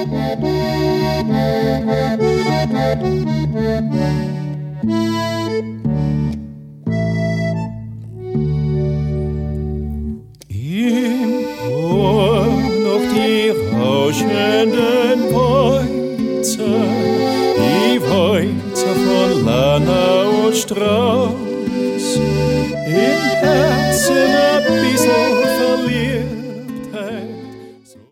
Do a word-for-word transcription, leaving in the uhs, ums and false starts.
Im Ohr noch die rauschenden Walzer, die Walzer von Lana und Strauß. Im Herzen